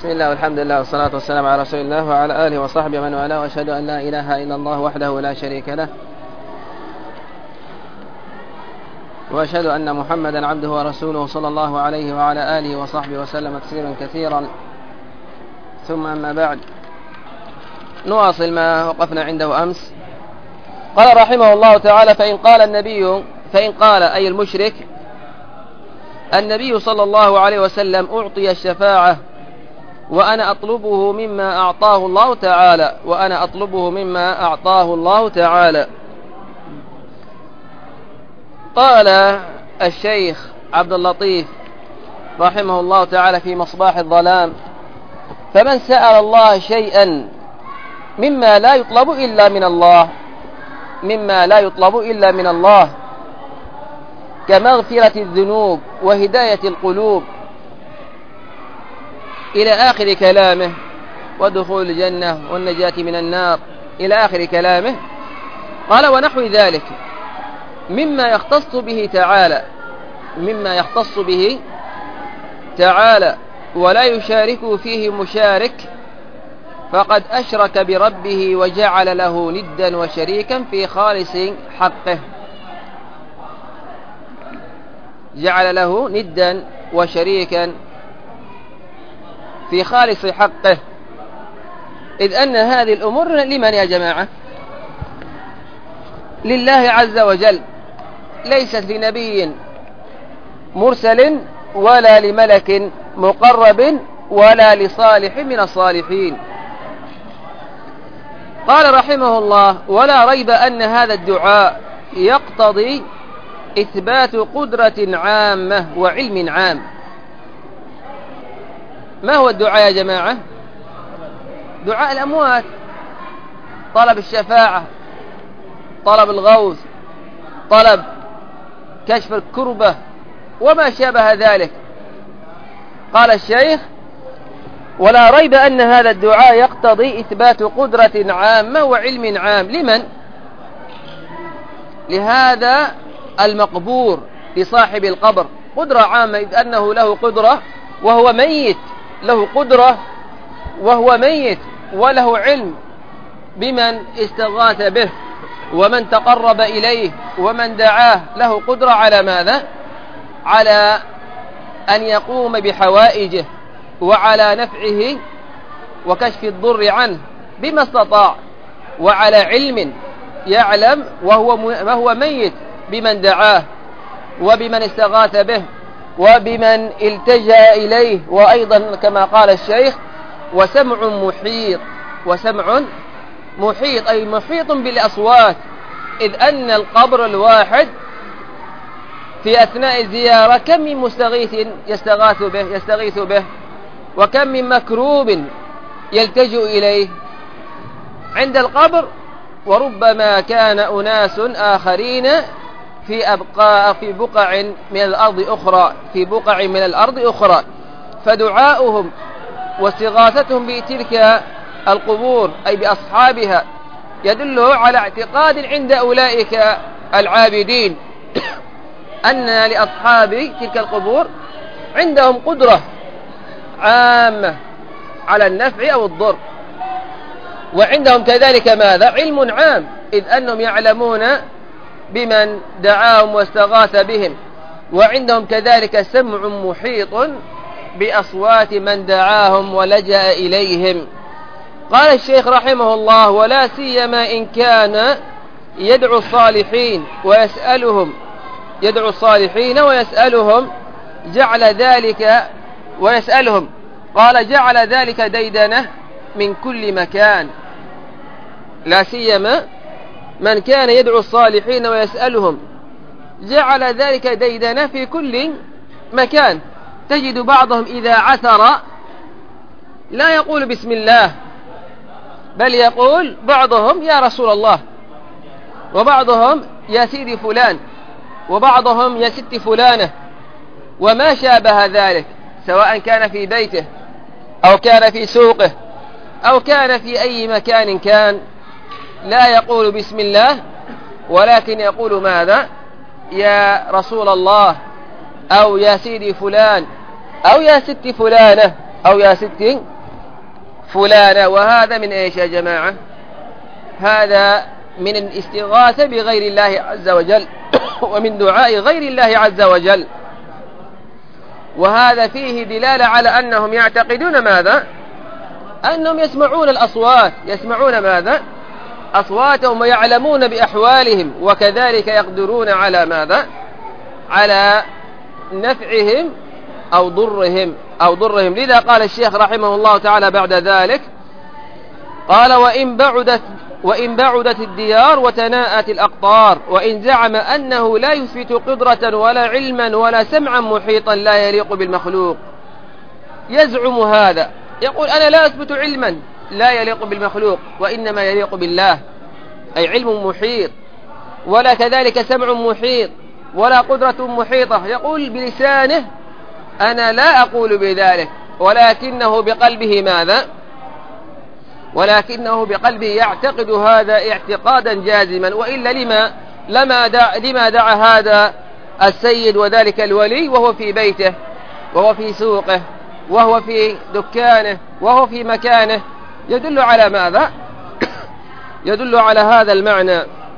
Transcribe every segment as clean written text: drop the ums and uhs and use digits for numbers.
بسم الله والحمد لله والصلاة والسلام على رسول الله وعلى آله وصحبه من والاه، وأشهد أن لا إله إلا الله وحده لا شريك له، وأشهد أن محمدا عبده ورسوله صلى الله عليه وعلى آله وصحبه وسلم تسليما كثيرا. ثم أما بعد، نواصل ما وقفنا عنده أمس. قال رحمه الله تعالى: فإن قال أي المشرك النبي صلى الله عليه وسلم أعطي الشفاعة وأنا أطلبه مما أعطاه الله تعالى. قال الشيخ عبد اللطيف رحمه الله تعالى في مصباح الظلام: فمن سأل الله شيئا مما لا يطلب إلا من الله كمغفرة الذنوب وهداية القلوب إلى آخر كلامه، ودخول الجنة والنجاة من النار إلى آخر كلامه. قال: ونحو ذلك مما يختص به تعالى ولا يشاركه فيه مشارك، فقد أشرك بربه وجعل له ندا وشريكا في خالص حقه. جعل له ندا وشريكا في خالص حقه، إذ أن هذه الأمور لمن يا جماعة؟ لله عز وجل، ليست لنبي مرسل ولا لملك مقرب ولا لصالح من الصالحين. قال رحمه الله: ولا ريب أن هذا الدعاء يقتضي إثبات قدرة عامة وعلم عام. ما هو الدعاء يا جماعة؟ دعاء الأموات، طلب الشفاعة، طلب الغوث، طلب كشف الكربة وما شابه ذلك. قال الشيخ: ولا ريب أن هذا الدعاء يقتضي إثبات قدرة عامة وعلم عام. لمن؟ لهذا المقبور، لصاحب القبر، قدرة عامة، إذ أنه له قدرة وهو ميت، وله علم بمن استغاث به ومن تقرب إليه ومن دعاه. له قدرة على ماذا؟ على أن يقوم بحوائجه وعلى نفعه وكشف الضر عنه بما استطاع، وعلى علم يعلم وهو ميت بمن دعاه وبمن استغاث به وبمن التجأ إليه. وأيضا كما قال الشيخ: وسمع محيط أي محيط بالأصوات، إذ أن القبر الواحد في أثناء الزيارة كم من مستغيث يستغيث به، وكم من مكروب يلتجئ إليه عند القبر. وربما كان أناس آخرين في بقع من الأرض أخرى، فدعاؤهم واستغاثتهم بتلك القبور أي بأصحابها يدله على اعتقاد عند أولئك العابدين أن لأصحاب تلك القبور عندهم قدرة عامة على النفع أو الضر، وعندهم كذلك ماذا؟ علم عام، إذ أنهم يعلمون بمن دعاهم واستغاث بهم، وعندهم كذلك سمع محيط بأصوات من دعاهم ولجأ إليهم. قال الشيخ رحمه الله: ولا سيما إن كان يدعو الصالحين ويسألهم قال: جعل ذلك ديدنة من كل مكان. لا سيما من كان يدعو الصالحين ويسألهم جعل ذلك ديدنة في كل مكان. تجد بعضهم إذا عثر لا يقول بسم الله، بل يقول بعضهم يا رسول الله، وبعضهم يا سيدي فلان، وبعضهم يا ست فلانة، وما شابه ذلك، سواء كان في بيته أو كان في سوقه أو كان في أي مكان كان، لا يقول بسم الله، ولكن يقول ماذا؟ يا رسول الله، أو يا سيدي فلان، أو يا ست فلانة، أو يا ست فلانة. وهذا من إيش يا جماعة؟ هذا من الاستغاثة بغير الله عز وجل ومن دعاء غير الله عز وجل. وهذا فيه دلالة على أنهم يعتقدون ماذا؟ أنهم يسمعون الأصوات، يسمعون ماذا؟ أصواتهم ويعلمون بأحوالهم، وكذلك يقدرون على ماذا؟ على نفعهم أو ضرهم. لذا قال الشيخ رحمه الله تعالى بعد ذلك، قال: وإن بعدت الديار وتناءت الأقطار، وإن زعم أنه لا يثبت قدرة ولا علما ولا سمعا محيطا لا يليق بالمخلوق. يزعم هذا، يقول: أنا لا أثبت علما لا يليق بالمخلوق، وإنما يليق بالله، أي علم محيط، ولا كذلك سمع محيط، ولا قدرة محيطة. يقول بلسانه: أنا لا أقول بذلك، ولكنه بقلبه ماذا؟ ولكنه بقلبه يعتقد هذا اعتقادا جازما. وإلا لما دعا هذا السيد وذلك الولي وهو في بيته، وهو في سوقه، وهو في دكانه، وهو في مكانه؟ يدل على ماذا؟ يدل على هذا المعنى.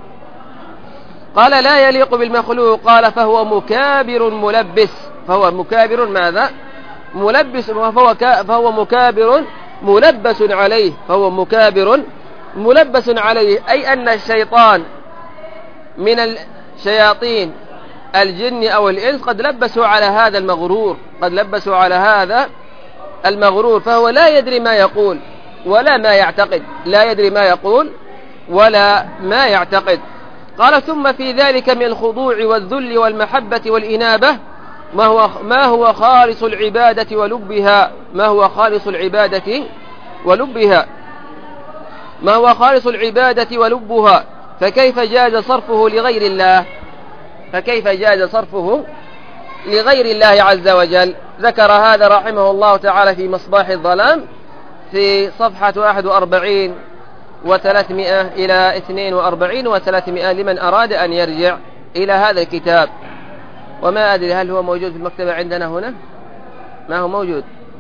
قال: لا يليق بالمخلوق. قال: فهو مكابر ملبس. فهو مكابر ماذا؟ ملبس. فهو مكابر ملبس عليه. فهو مكابر ملبس عليه، أي أن الشيطان من الشياطين الجن أو الإنس قد لبسوا على هذا المغرور، قد لبسوا على هذا المغرور، فهو لا يدري ما يقول ولا ما يعتقد، لا يدري ما يقول ولا ما يعتقد. قال: ثم في ذلك من الخضوع والذل والمحبة والإنابة ما هو خالص العبادة ولبها. ما هو خالص العبادة ولبها. ما هو خالص العبادة ولبها. فكيف جاز صرفه لغير الله؟ فكيف جاز صرفه لغير الله عز وجل؟ ذكر هذا رحمه الله تعالى في مصباح الظلام في صفحة 41 و300 إلى 42 و300 لمن أراد أن يرجع إلى هذا الكتاب. وما أدري هل هو موجود في المكتبة عندنا هنا؟ ما هو موجود.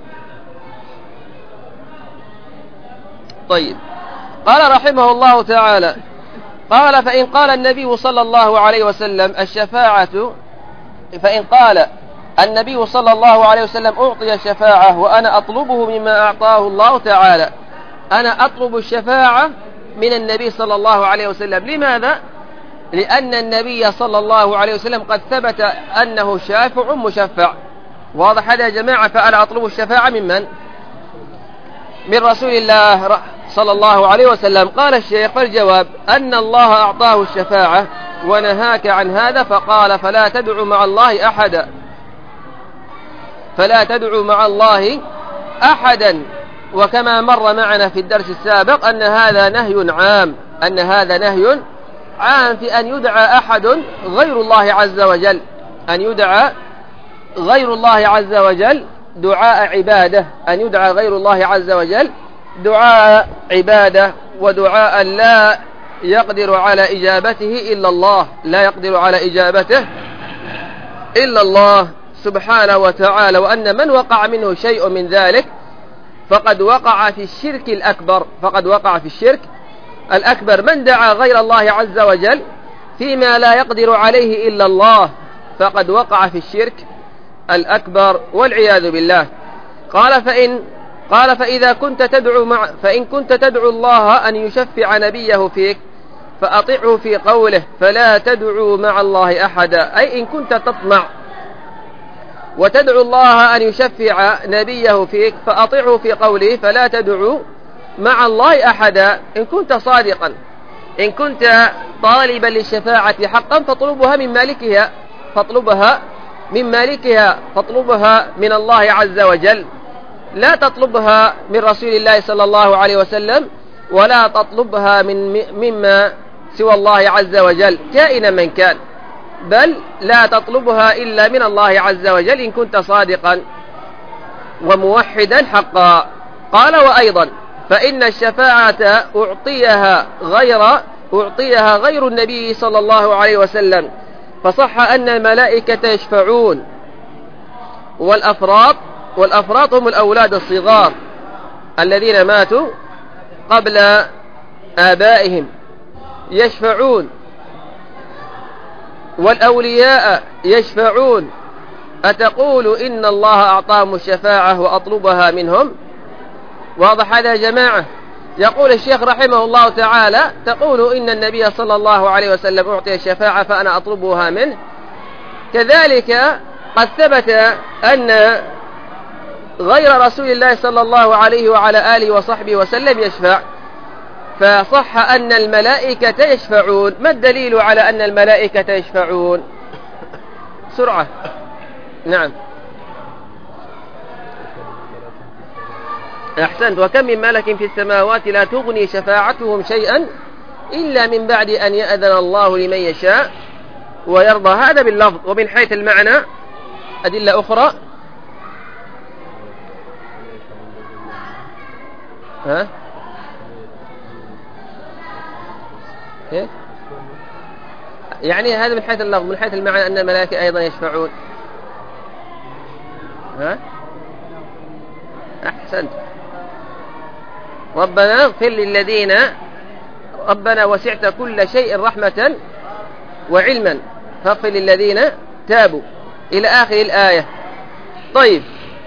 طيب، قال رحمه الله تعالى: قال: فإن قال النبي صلى الله عليه وسلم الشفاعة، فإن قال النبي صلى الله عليه وسلم أعطي الشفاعة وأنا أطلبه مما أعطاه الله تعالى، أنا أطلب الشفاعة من النبي صلى الله عليه وسلم. لماذا؟ لأن النبي صلى الله عليه وسلم قد ثبت أنه شافع مشفع. واضح هذا يا جماعة؟ فأنا أطلب الشفاعة من من؟ من رسول الله صلى الله عليه وسلم. قال الشيخ: فالجواب أن الله أعطاه الشفاعة ونهاك عن هذا، فقال: فلا تدعو مع الله أحدا. فلا تدعو مع الله أحدا. وكما مر معنا في الدرس السابق أن هذا نهي عام، أن هذا نهي عام في أن يدعى أحد غير الله عز وجل، أن يدعى غير الله عز وجل دعاء عبادة، أن يدعى غير الله عز وجل دعاء عبادة، ودعاء لا يقدر على إجابته إلا الله، لا يقدر على إجابته إلا الله سبحانه وتعالى. وأن من وقع منه شيء من ذلك فقد وقع في الشرك الأكبر، فقد وقع في الشرك الأكبر. من دعا غير الله عز وجل فيما لا يقدر عليه إلا الله فقد وقع في الشرك الأكبر والعياذ بالله. قال: فإذا كنت فإن كنت تدعو الله أن يشفع نبيه فيك فأطعه في قوله فلا تدعو مع الله أحدا، أي إن كنت تطمع وتدعو الله أن يشفع نبيه فيك فأطعه في قوله فلا تدعو مع الله أحدا. إن كنت صادقا، إن كنت طالبا للشفاعة حقا فاطلبها من مالكها، فاطلبها من مالكها، فاطلبها من الله عز وجل، لا تطلبها من رسول الله صلى الله عليه وسلم، ولا تطلبها مما سوى الله عز وجل كائنا من كان، بل لا تطلبها إلا من الله عز وجل إن كنت صادقا وموحدا حقا. قال: وأيضا فإن الشفاعة أعطيها غير النبي صلى الله عليه وسلم، فصح أن الملائكة يشفعون، والأفراط هم الأولاد الصغار، الذين ماتوا قبل آبائهم يشفعون، والأولياء يشفعون، أتقول إن الله أعطاهم الشفاعة وأطلبها منهم؟ واضح هذا يا جماعة؟ يقول الشيخ رحمه الله تعالى: تقول إن النبي صلى الله عليه وسلم أعطي الشفاعة فأنا أطلبها منه. كذلك قد ثبت أن غير رسول الله صلى الله عليه وعلى آله وصحبه وسلم يشفع، فصح أن الملائكة يشفعون. ما الدليل على أن الملائكة يشفعون؟ سرعة. نعم، أحسنت. وكم من ملك في السماوات لا تغني شفاعتهم شيئا إلا من بعد أن يأذن الله لمن يشاء ويرضى. هذا باللفظ. ومن حيث المعنى أدلة أخرى. ها؟ إيه؟ يعني هذا من حيث اللفظ. من حيث المعنى أن الملائكة أيضا يشفعون. ها؟ أحسنت. ربنا اغفر للذين، ربنا وسعت كل شيء رحمة وعلما فاغفر للذين تابوا إلى آخر الآية. طيب،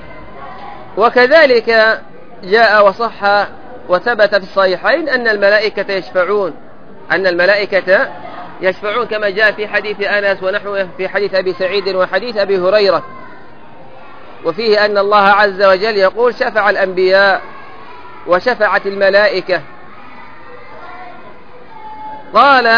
وكذلك جاء وصح وثبت في الصحيحين أن الملائكة يشفعون، أن الملائكة يشفعون كما جاء في حديث أنس ونحوه في حديث أبي سعيد وحديث أبي هريرة، وفيه أن الله عز وجل يقول: شفع الأنبياء وشفعت الملائكة. قال: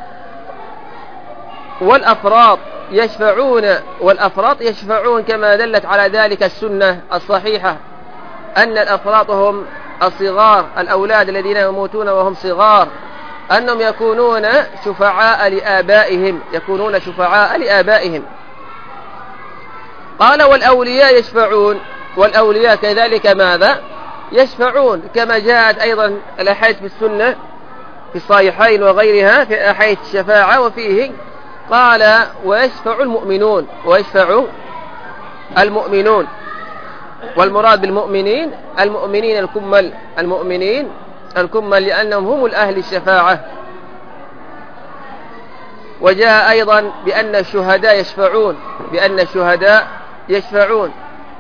والأفراط يشفعون، والأفراط يشفعون كما دلت على ذلك السنة الصحيحة أن الأفراط هم الصغار، الأولاد الذين يموتون وهم صغار، أنهم يكونون شفعاء لآبائهم، يكونون شفعاء لآبائهم. قال: والأولياء يشفعون، والأولياء كذلك ماذا؟ يشفعون كما جاءت أيضا الأحاديث في السنة في الصحيحين وغيرها في أحاديث الشفاعة، وفيه قال: ويشفع المؤمنون، ويشفع المؤمنون. والمراد بالمؤمنين المؤمنين الكمل، المؤمنين الكمل، لأنهم هم الأهل الشفاعة. وجاء أيضا بأن الشهداء يشفعون، بأن الشهداء يشفعون.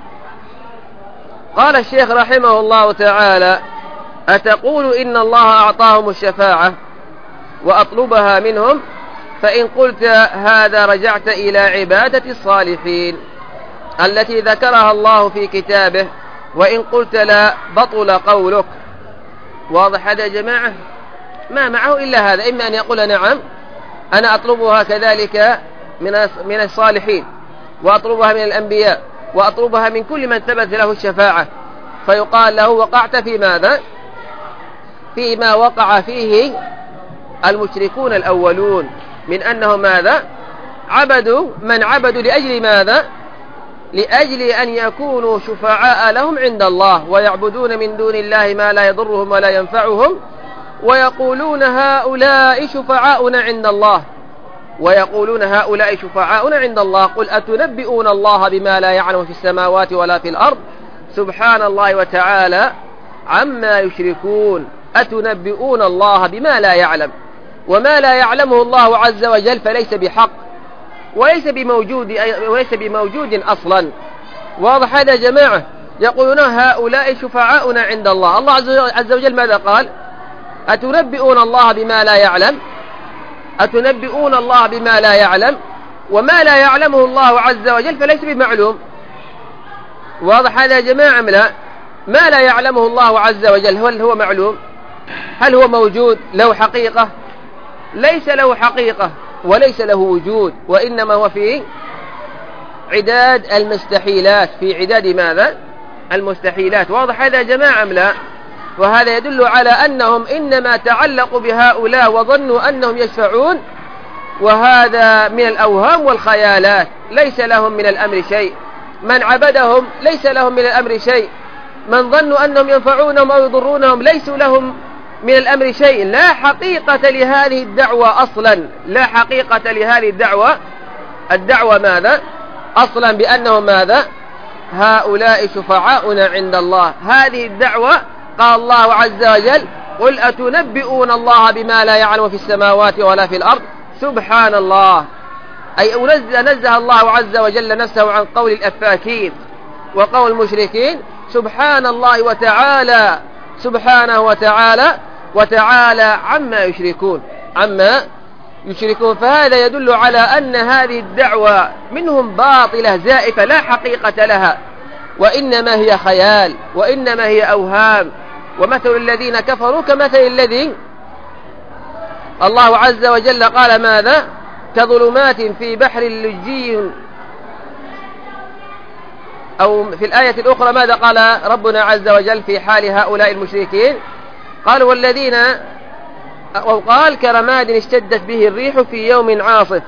قال الشيخ رحمه الله تعالى: أتقول إن الله أعطاهم الشفاعة وأطلبها منهم؟ فإن قلت هذا رجعت إلى عبادة الصالحين التي ذكرها الله في كتابه، وإن قلت لا بطل قولك. واضح هذا يا جماعة؟ ما معه إلا هذا، إما أن يقول: نعم أنا أطلبها كذلك من الصالحين، وأطلبها من الأنبياء، وأطلبها من كل من ثبت له الشفاعة، فيقال له: وقعت في ماذا؟ فيما وقع فيه المشركون الأولون من أنهم ماذا؟ عبدوا من عبدوا لأجل ماذا؟ لأجل أن يكونوا شفعاء لهم عند الله، ويعبدون من دون الله ما لا يضرهم ولا ينفعهم، ويقولون هؤلاء شفعاؤنا عند الله، ويقولون هؤلاء شفعاؤنا عند الله. قل أتنبئون الله بما لا يعلم في السماوات ولا في الأرض سبحان الله وتعالى عما يشركون. أتنبئون الله بما لا يعلم، وما لا يعلمه الله عز وجل فليس بحق وليس بموجود أصلا. واضح هذا يا جماعة؟ يقولون هؤلاء شفعاؤنا عند الله. الله عز وجل ماذا قال؟ أتنبئون الله بما لا يعلم، أتنبئون الله بما لا يعلم، وما لا يعلمه الله عز وجل فليس بمعلوم. واضح هذا يا جماعة أم لا؟ ما لا يعلمه الله عز وجل هل هو معلوم؟ هل هو موجود له حقيقة؟ ليس له حقيقة وليس له وجود، وإنما هو في عداد المستحيلات، في عداد ماذا؟ المستحيلات. واضح هذا يا جماعة أم لا؟ وهذا يدل على أنهم إنما تعلقوا بهؤلاء وظنوا أنهم يشفعون، وهذا من الأوهام والخيالات، ليس لهم من الأمر شيء. من عبدهم ليس لهم من الأمر شيء، من ظنوا أنهم ينفعونهم أو يضرونهم ليسوا لهم من الأمر شيء. لا حقيقة لهذه الدعوة أصلا، لا حقيقة لهذه الدعوة ماذا؟ أصلا بأنهم ماذا؟ هؤلاء شفعاؤنا عند الله. هذه الدعوة قال الله عز وجل قل أتنبئون الله بما لا يعلم في السماوات ولا في الأرض سبحان الله، أي نزه الله عز وجل نفسه عن قول الأفاكين وقول المشركين، سبحان الله وتعالى، سبحانه وتعالى عما يشركون. فهذا يدل على أن هذه الدعوة منهم باطلة زائفة لا حقيقة لها، وإنما هي خيال، وإنما هي أوهام. ومثل الذين كفروا كمثل الذي الله عز وجل قال ماذا؟ كظلمات في بحر لجي، أو في الآية الأخرى ماذا قال ربنا عز وجل في حال هؤلاء المشركين؟ قال والذين، وقال كرماد اشتدت به الريح في يوم عاصف.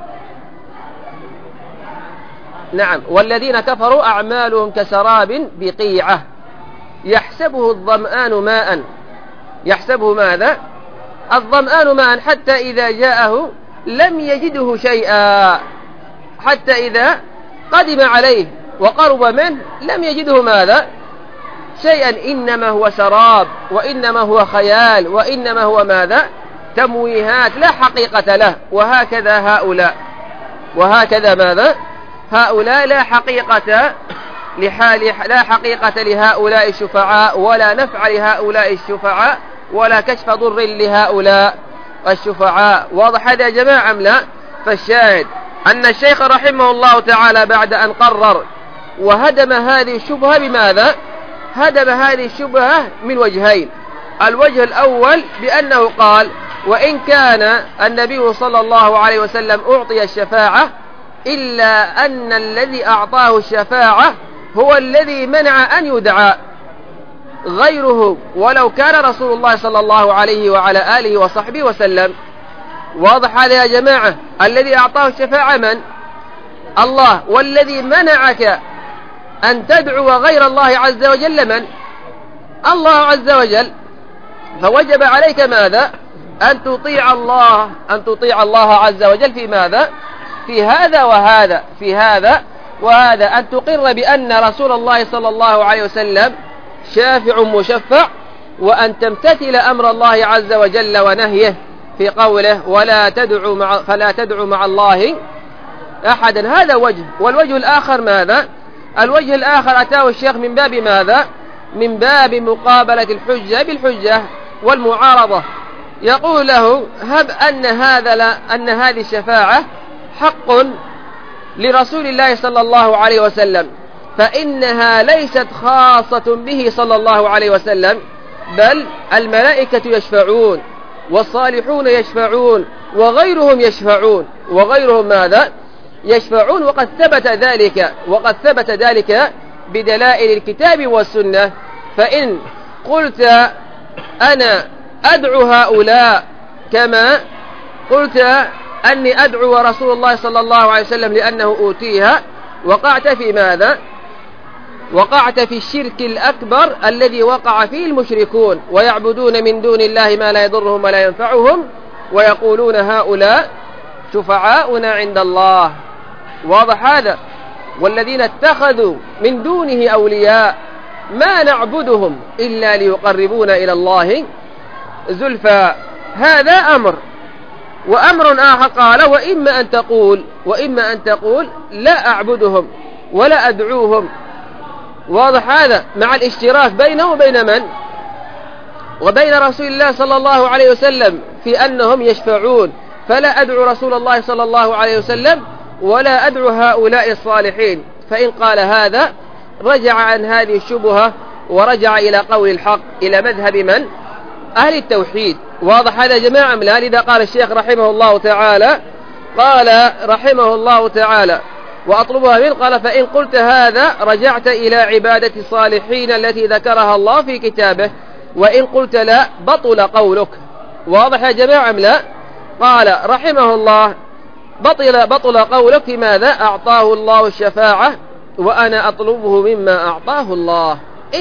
نعم، والذين كفروا أعمالهم كسراب بقيعة يحسبه الظمآن ماء، يحسبه ماذا؟ الظمآن ماء حتى إذا جاءه لم يجده شيئا، حتى إذا قدم عليه وقرب منه لم يجده ماذا؟ شيئا، إنما هو سراب، وإنما هو خيال، وإنما هو ماذا؟ تمويهات لا حقيقة له. وهكذا هؤلاء، وهكذا ماذا؟ هؤلاء لا حقيقة لا حقيقة لهؤلاء الشفعاء، ولا نفع لهؤلاء الشفعاء، ولا كشف ضر لهؤلاء الشفعاء. واضح هذا يا جماعة أم لا؟ فالشاهد أن الشيخ رحمه الله تعالى بعد أن قرر وهدم هذه الشبهة بماذا؟ هدم هذه الشبهة من وجهين. الوجه الأول بأنه قال وإن كان النبي صلى الله عليه وسلم أعطي الشفاعة، إلا أن الذي أعطاه الشفاعة هو الذي منع أن يدعى غيره، ولو كان رسول الله صلى الله عليه وعلى آله وصحبه وسلم. واضح هذا يا جماعة؟ الذي أعطاه الشفاعة من؟ الله. والذي منعك أن تدعو غير الله عز وجل من؟ الله عز وجل. فوجب عليك ماذا؟ أن تطيع الله، أن تطيع الله عز وجل في ماذا؟ في هذا وهذا، في هذا وهذا. أن تقر بأن رسول الله صلى الله عليه وسلم شافع مشفع، وأن تمتثل أمر الله عز وجل ونهيه في قوله فلا تدعو مع الله أحدا. هذا وجه. والوجه الآخر ماذا؟ الوجه الآخر أتاه الشيخ من باب ماذا؟ من باب مقابلة الحجة بالحجة والمعارضة. يقول له هب أن هذه الشفاعة حق لرسول الله صلى الله عليه وسلم، فإنها ليست خاصة به صلى الله عليه وسلم، بل الملائكة يشفعون، والصالحون يشفعون، وغيرهم يشفعون، وغيرهم ماذا؟ يشفعون. وقد ثبت ذلك بدلائل الكتاب والسنة. فإن قلت أنا أدعو هؤلاء كما قلت أني أدعو رسول الله صلى الله عليه وسلم لأنه أوتيها، وقعت في ماذا؟ وقعت في الشرك الأكبر الذي وقع فيه المشركون، ويعبدون من دون الله ما لا يضرهم ولا ينفعهم، ويقولون هؤلاء شفعاؤنا عند الله. واضح هذا؟ والذين اتخذوا من دونه أولياء ما نعبدهم إلا ليقربونا إلى الله زلفى. هذا أمر. وأمر آخر قال وإما أن تقول لا أعبدهم ولا أدعوهم. واضح هذا؟ مع الاشتراك بينه وبين من؟ وبين رسول الله صلى الله عليه وسلم في أنهم يشفعون، فلا أدعو رسول الله صلى الله عليه وسلم ولا أدعو هؤلاء الصالحين. فإن قال هذا رجع عن هذه الشبهة ورجع إلى قول الحق، إلى مذهب من؟ أهل التوحيد. واضح هذا يا جماعة؟ لذا قال الشيخ رحمه الله تعالى، قال رحمه الله تعالى وأطلبها منه، قال فإن قلت هذا رجعت إلى عبادة الصالحين التي ذكرها الله في كتابه، وإن قلت لا بطل قولك. واضح يا جماعة؟ لا. قال رحمه الله بطل قولك في ماذا؟ أعطاه الله الشفاعة وأنا أطلبه مما أعطاه الله.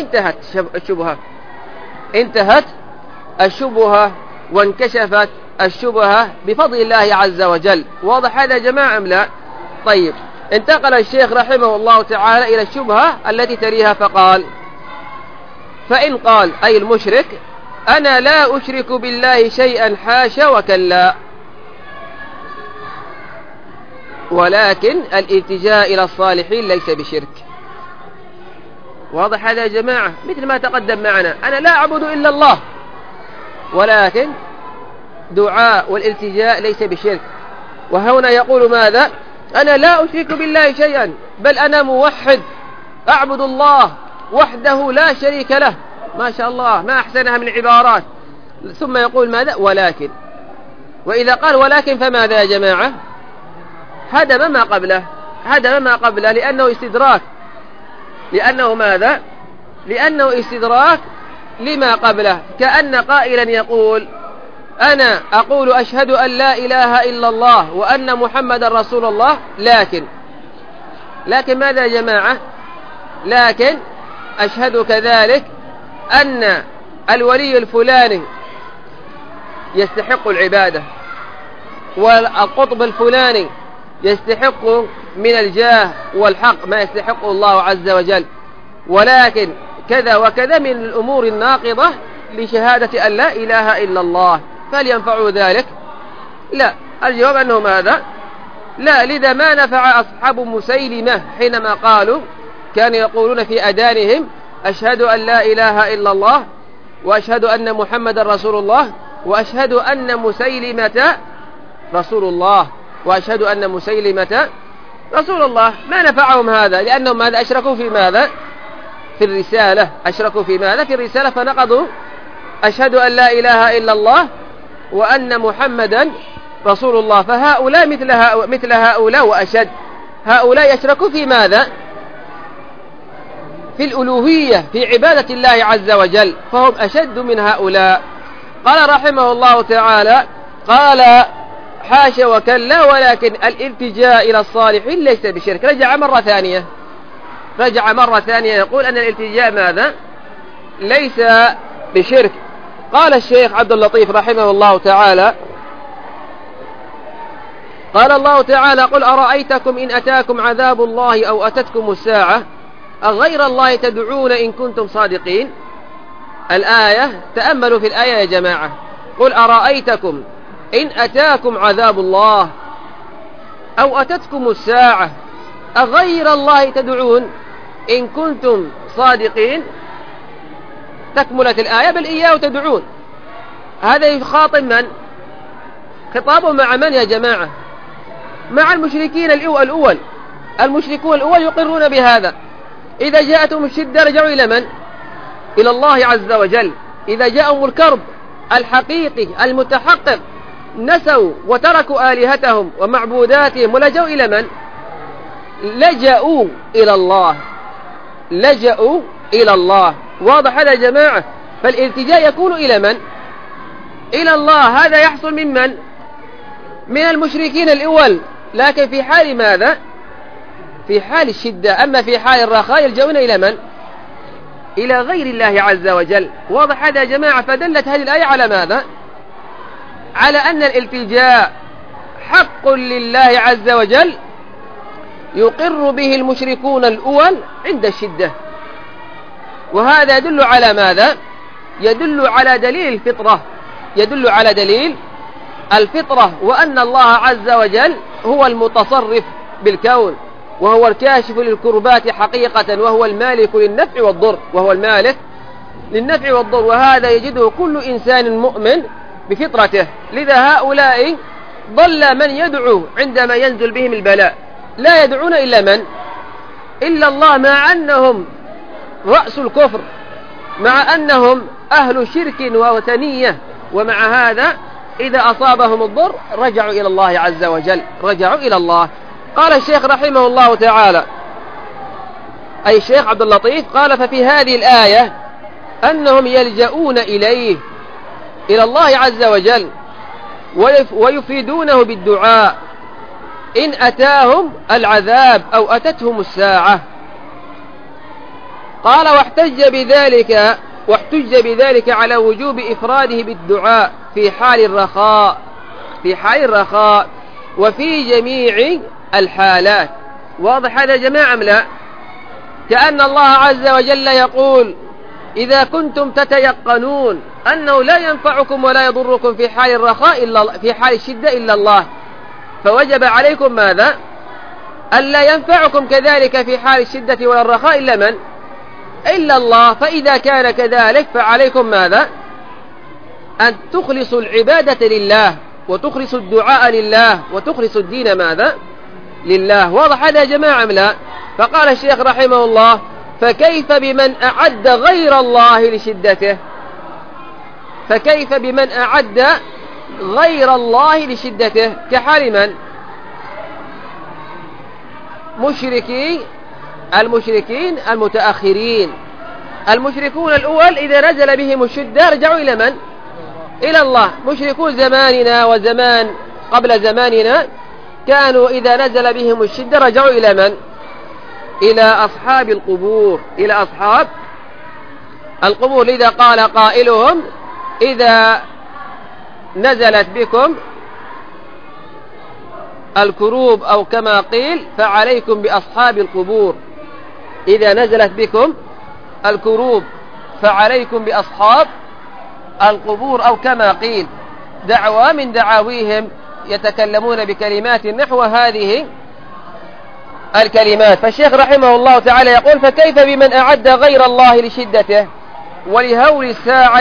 انتهت الشبهة وانكشفت الشبهة بفضل الله عز وجل. واضح هذا يا جماعة أم لا؟ طيب، انتقل الشيخ رحمه الله تعالى إلى الشبهة التي تليها، فقال فإن قال أي المشرك أنا لا أشرك بالله شيئا حاشا وكلا، ولكن الالتجاء إلى الصالحين ليس بشرك. واضح هذا يا جماعة؟ مثل ما تقدم معنا، أنا لا أعبد إلا الله، ولكن دعاء والالتجاء ليس بشرك. وهنا يقول ماذا؟ أنا لا أشرك بالله شيئا، بل أنا موحد أعبد الله وحده لا شريك له. ما شاء الله، ما أحسنها من العبارات. ثم يقول ماذا؟ ولكن. وإذا قال ولكن فماذا يا جماعة؟ هدم ما قبله، هدم ما قبله، لأنه استدراك. لأنه ماذا؟ لأنه استدراك لما قبله. كأن قائلا يقول أنا أقول أشهد أن لا إله إلا الله وأن محمد رسول الله، لكن ماذا يا جماعة؟ لكن أشهد كذلك أن الولي الفلاني يستحق العبادة، والقطب الفلاني يستحق من الجاه والحق ما يستحقه الله عز وجل، ولكن كذا وكذا من الأمور الناقضة لشهادة أن لا إله إلا الله، فهل ينفع ذلك؟ لا. الجواب أنه ماذا؟ لا. لذا ما نفع أصحاب مسيلمة حينما قالوا، كانوا يقولون في أذانهم أشهد أن لا إله إلا الله وأشهد أن محمد رسول الله وأشهد أن مسيلمة رسول الله وأشهد أن مسيلمة رسول الله. ما نفعهم هذا، لأنهم ماذا؟ أشركوا في ماذا؟ في الرسالة. أشركوا في ماذا؟ في الرسالة، فنقضوا أشهد أن لا إله إلا الله وأن محمدا رسول الله. فهؤلاء مثل هؤلاء وأشد. هؤلاء يشركوا في ماذا؟ في الألوهية، في عبادة الله عز وجل، فهم أشد من هؤلاء. قال رحمه الله تعالى: قال حاشا وكلا، ولكن الالتجاء إلى الصالحين ليس بشرك. رجع مرة ثانية يقول أن الالتجاء ماذا؟ ليس بشرك. قال الشيخ عبد اللطيف رحمه الله تعالى: قال الله تعالى: قل أرأيتكم إن أتاكم عذاب الله أو أتتكم الساعة أغير الله تدعون إن كنتم صادقين. الآية، تأملوا في الآية يا جماعة. قل أرأيتكم إن أتاكم عذاب الله أو أتتكم الساعة أغير الله تدعون إن كنتم صادقين. تكملة الآية: بل إياه تدعون. هذا يخاطب من؟ خطابه مع من يا جماعة؟ مع المشركين الأول. المشركون الأول يقرون بهذا. إذا جاءتهم الشدة رجعوا إلى من؟ إلى الله عز وجل. إذا جاءهم الكرب الحقيقي المتحقق نسوا وتركوا آلهتهم ومعبوداتهم ولجأوا إلى من؟ لجأوا إلى الله. واضح هذا يا جماعة؟ فالالتجاء يكون إلى من؟ إلى الله. هذا يحصل من من؟ من المشركين الأول، لكن في حال ماذا؟ في حال الشدة. أما في حال الرخاء يلجؤون إلى من؟ إلى غير الله عز وجل. واضح هذا يا جماعة؟ فدلت هذه الآية على ماذا؟ على أن الالتجاء حق لله عز وجل يقر به المشركون الأول عند الشدة. وهذا يدل على ماذا؟ يدل على دليل الفطرة. يدل على دليل الفطرة، وأن الله عز وجل هو المتصرف بالكون، وهو الكاشف للكربات حقيقة، وهو المالك للنفع والضر. وهذا يجده كل إنسان مؤمن بفطرته. لذا هؤلاء ضل من يدعو عندما ينزل بهم البلاء، لا يدعون إلا من؟ إلا الله، مع أنهم رأس الكفر، مع أنهم أهل شرك ووثنية، ومع هذا إذا أصابهم الضر رجعوا إلى الله عز وجل، رجعوا إلى الله. قال الشيخ رحمه الله تعالى، أي الشيخ عبد اللطيف، قال: ففي هذه الآية أنهم يلجؤون إليه، إلى الله عز وجل، ويفيدونه بالدعاء إن أتاهم العذاب أو أتتهم الساعة. قال: واحتج بذلك على وجوب إفراده بالدعاء في حال الرخاء وفي جميع الحالات. واضح هذا يا جماعة أم لا؟ كأن الله عز وجل يقول: إذا كنتم تتيقنون أنه لا ينفعكم ولا يضركم في حال الرخاء في حال الشدة إلا الله، فوجب عليكم ماذا؟ ألا ينفعكم كذلك في حال الشدة ولا الرخاء إلا من؟ إلا الله. فإذا كان كذلك فعليكم ماذا؟ أن تخلصوا العبادة لله، وتخلصوا الدعاء لله، وتخلصوا الدين ماذا؟ لله. واضح هذا يا جماعة أم لا؟ فقال الشيخ رحمه الله: فكيف بمن أعد غير الله لشدته؟ فكيف بمن أعد غير الله لشدته؟ كحال من؟ المشركين المتأخرين. المشركون الأول إذا نزل بهم الشدة رجعوا إلى من؟ إلى الله. مشركون زماننا وزمان قبل زماننا كانوا إذا نزل بهم الشدة رجعوا إلى من؟ إلى أصحاب القبور، إلى أصحاب القبور. لذا قال قائلهم: إذا نزلت بكم الكروب أو كما قيل فعليكم بأصحاب القبور. إذا نزلت بكم الكروب فعليكم بأصحاب القبور أو كما قيل. دعوة من دعاويهم يتكلمون بكلمات نحو هذه الكلمات. فالشيخ رحمه الله تعالى يقول: فكيف بمن أعد غير الله لشدته ولهول الساعة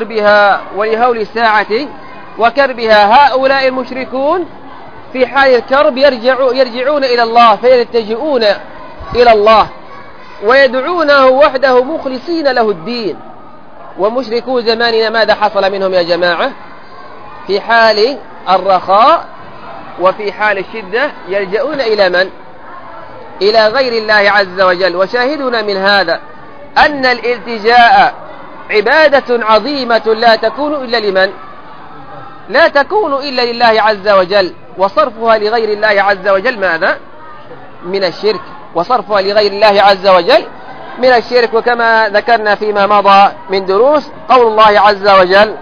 وكربها. هؤلاء المشركون في حال الكرب يرجعون إلى الله، فيلتجئون إلى الله ويدعونه وحده مخلصين له الدين. ومشركو زماننا ماذا حصل منهم يا جماعة؟ في حال الرخاء وفي حال الشدة يلجؤون إلى من؟ إلى غير الله عز وجل. وشاهدنا من هذا أن الالتجاء عبادة عظيمة لا تكون إلا لمن؟ لا تكون إلا لله عز وجل. وصرفها لغير الله عز وجل ماذا؟ من الشرك. وصرفها لغير الله عز وجل من الشرك. وكما ذكرنا فيما مضى من دروس قول الله عز وجل: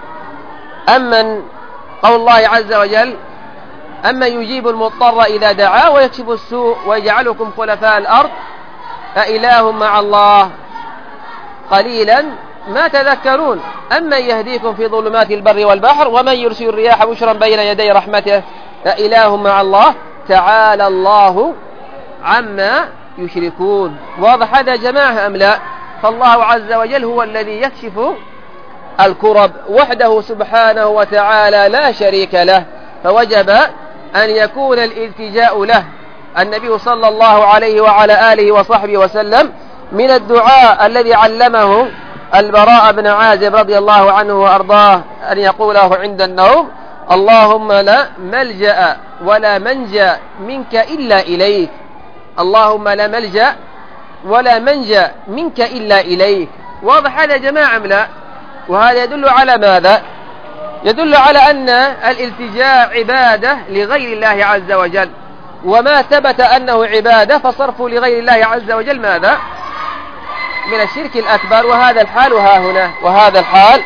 أمن يجيب المضطر إذا دعاه ويكشف السوء ويجعلكم خلفاء الأرض أإله مع الله قليلا ما تذكرون أمن يهديكم في ظلمات البر والبحر ومن يرسل الرياح بشرا بين يدي رحمته أإله مع الله تعالى الله عما يشركون. واضح هذا يا جماعة أم لا؟ فالله عز وجل هو الذي يكشف الكرب وحده سبحانه وتعالى لا شريك له، فوجب أن يكون الالتجاء له. النبي صلى الله عليه وعلى آله وصحبه وسلم من الدعاء الذي علمه البراء بن عازب رضي الله عنه وأرضاه أن يقوله عند النوم: اللهم لا ملجأ ولا منجا منك إلا إليك. اللهم لا ملجأ ولا منجا منك إلا إليك. واضح هذا يا جماعة أم لا؟ وهذا يدل على ماذا؟ يدل على أن الالتجاء عبادة لغير الله عز وجل، وما ثبت أنه عبادة فصرفه لغير الله عز وجل ماذا؟ من الشرك الأكبر. وهذا الحال وهذا الحال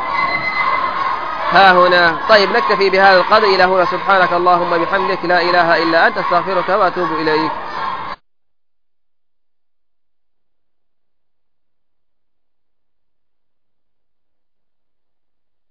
ها هنا. طيب نكتفي بهذا القدر إلى هنا. سبحانك اللهم بحمدك لا إله إلا أنت، استغفرك وأتوب إليك.